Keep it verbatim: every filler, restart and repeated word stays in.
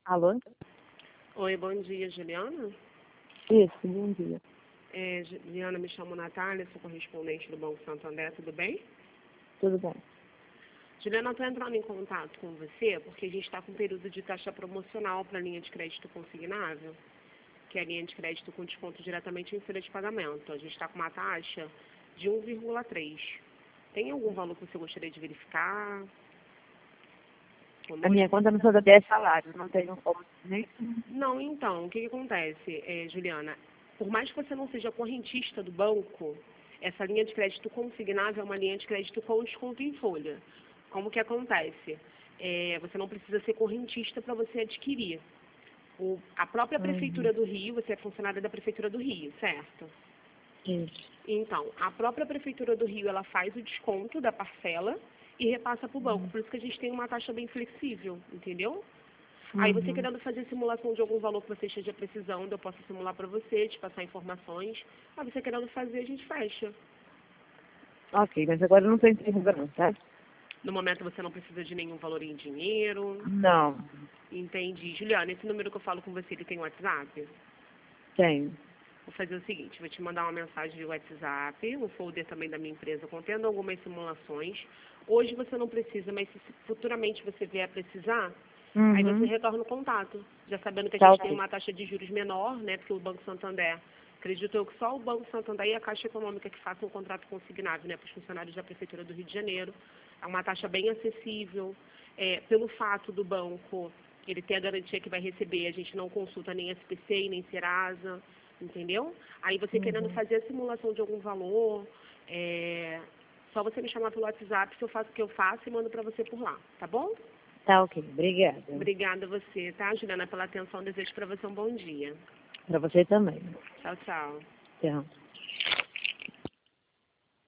Alô? Oi, bom dia, Juliana. Isso, bom dia. É, Juliana, me chamo Natália, sou correspondente do Banco Santander, tudo bem? Tudo bom? Juliana, eu estou entrando em contato com você porque a gente está com um período de taxa promocional para a linha de crédito consignável, que é a linha de crédito com desconto diretamente em folha de pagamento. A gente está com uma taxa de um vírgula três. Tem algum valor que você gostaria de verificar? A minha conta não só dez salários, não tenho como nem... Não, então, o que, que acontece, é, Juliana? Por mais que você não seja correntista do banco, essa linha de crédito consignável é uma linha de crédito com desconto em folha. Como que acontece? É, você não precisa ser correntista para você adquirir. O, a própria Prefeitura do Rio, você é funcionária da Prefeitura do Rio, certo? Isso. Então, a própria Prefeitura do Rio, ela faz o desconto da parcela e repassa para o banco. Por isso que a gente tem uma taxa bem flexível, entendeu? Uhum. Aí você querendo fazer simulação de algum valor que você esteja precisando, eu posso simular para você, te passar informações. Aí você querendo fazer, a gente fecha. Ok, mas agora eu não estou entendendo, tá? No momento você não precisa de nenhum valor em dinheiro. Não, Entendi. Juliana, esse número que eu falo com você, ele tem WhatsApp? tenho. Vou fazer o seguinte, vou te mandar uma mensagem de WhatsApp, um folder também da minha empresa, contendo algumas simulações. Hoje você não precisa, mas se futuramente você vier a precisar, Uhum. aí você retorna o contato, já sabendo que a Tá, gente ok. tem uma taxa de juros menor, né, porque o Banco Santander, acredito eu que só o Banco Santander e a Caixa Econômica que façam um contrato consignado, né, para os funcionários da Prefeitura do Rio de Janeiro. É uma taxa bem acessível, é, pelo fato do banco ele ter a garantia que vai receber, a gente não consulta nem S P C I, nem Serasa, entendeu? Aí você querendo Uhum. fazer a simulação de algum valor, é, só você me chamar pelo WhatsApp que eu faço o que eu faço e mando para você por lá, tá bom? Tá, ok. Obrigada. Obrigada a você, tá, Juliana, pela atenção. Desejo para você um bom dia. Para você também. Tchau, tchau. Tchau.